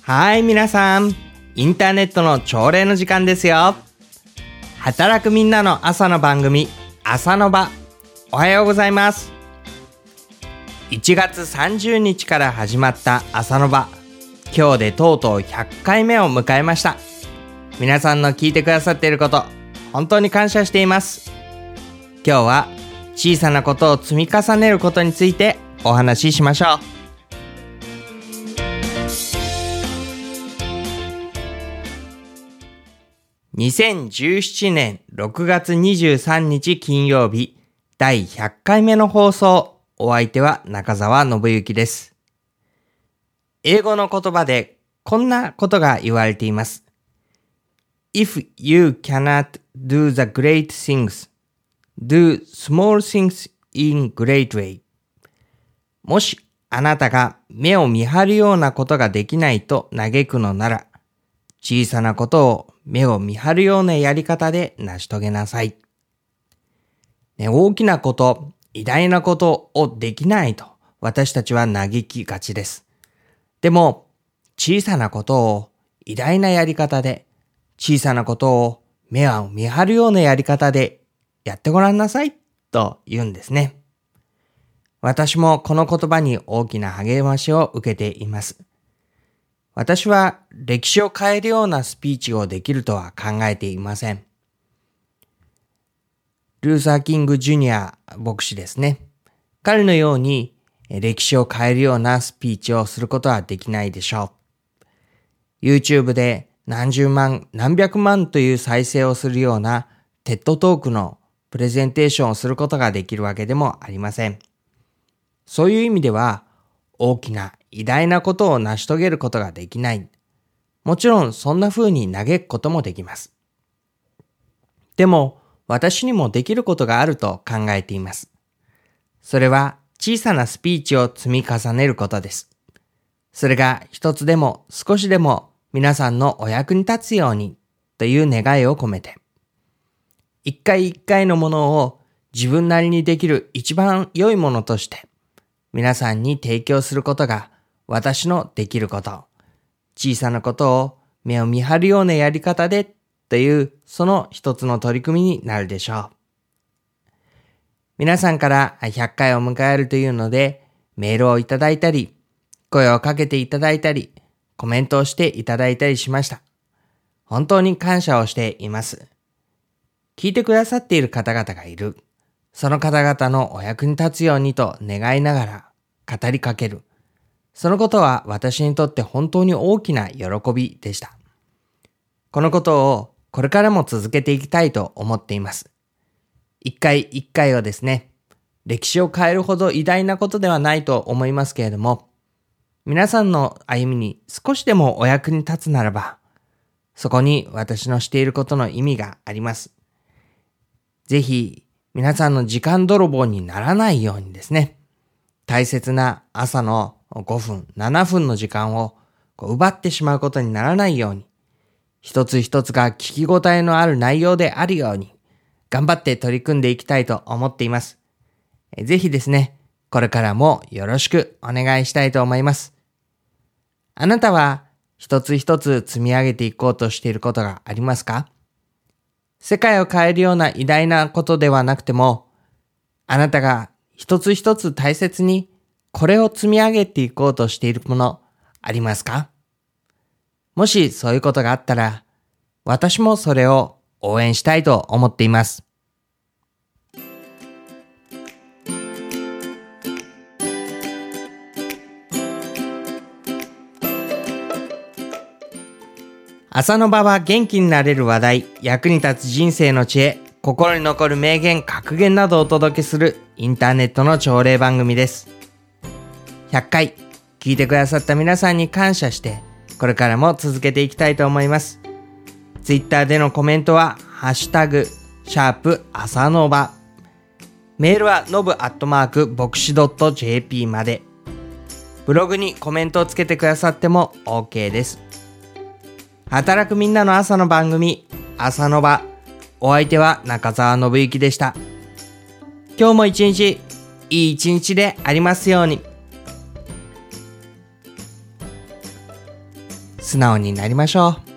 はい、皆さん、インターネットの朝礼の時間ですよ。働くみんなの朝の番組、朝の場。おはようございます。1月30日から始まった朝の場。今日でとうとう100回目を迎えました。皆さんの聞いてくださっていること、本当に感謝しています。今日は小さなことを積み重ねることについてお話ししましょう。2017年6月23日金曜日第100回目の放送。お相手は中澤信之です。英語の言葉でこんなことが言われています。If you cannot do the great things, do small things in great way. もしあなたが目を見張るようなことができないと嘆くのなら、小さなことを目を見張るようなやり方で成し遂げなさい。大きなこと、偉大なことをできないと私たちは嘆きがちです。でも、小さなことを偉大なやり方で、小さなことを目を見張るようなやり方でやってごらんなさいと言うんですね。私もこの言葉に大きな励ましを受けています。私は歴史を変えるようなスピーチをできるとは考えていません。ルーサー・キング・ジュニア牧師ですね。彼のように歴史を変えるようなスピーチをすることはできないでしょう。YouTube で何十万、何百万という再生をするようなテッドトークのプレゼンテーションをすることができるわけでもありません。そういう意味では大きな偉大なことを成し遂げることができない。もちろんそんな風に嘆くこともできます。でも私にもできることがあると考えています。それは小さなスピーチを積み重ねることです。それが一つでも少しでも皆さんのお役に立つようにという願いを込めて、一回一回のものを自分なりにできる一番良いものとして皆さんに提供することが私のできること。小さなことを目を見張るようなやり方でというその一つの取り組みになるでしょう。皆さんから100回を迎えるというのでメールをいただいたり、声をかけていただいたり、コメントをしていただいたりしました。本当に感謝をしています。聞いてくださっている方々がいる。その方々のお役に立つようにと願いながら語りかける。そのことは私にとって本当に大きな喜びでした。このことをこれからも続けていきたいと思っています。一回一回をですね、歴史を変えるほど偉大なことではないと思いますけれども、皆さんの歩みに少しでもお役に立つならば、そこに私のしていることの意味があります。ぜひ皆さんの時間泥棒にならないようにですね、大切な朝の5分、7分の時間を奪ってしまうことにならないように、一つ一つが聞き応えのある内容であるように、頑張って取り組んでいきたいと思っています。ぜひですね、これからもよろしくお願いしたいと思います。あなたは一つ一つ積み上げていこうとしていることがありますか？世界を変えるような偉大なことではなくても、あなたが一つ一つ大切にこれを積み上げていこうとしているものありますか？もしそういうことがあったら、私もそれを応援したいと思っています。朝の場は元気になれる話題、役に立つ人生の知恵、心に残る名言、格言などをお届けするインターネットの朝礼番組です。100回聞いてくださった皆さんに感謝して、これからも続けていきたいと思います。ツイッターでのコメントは、ハッシュタグ、#朝の場。メールはnob@牧師.jp まで。ブログにコメントをつけてくださっても OK です。働くみんなの朝の番組、朝の場。お相手は中澤信之でした。今日も一日、いい一日でありますように。 素直になりましょう。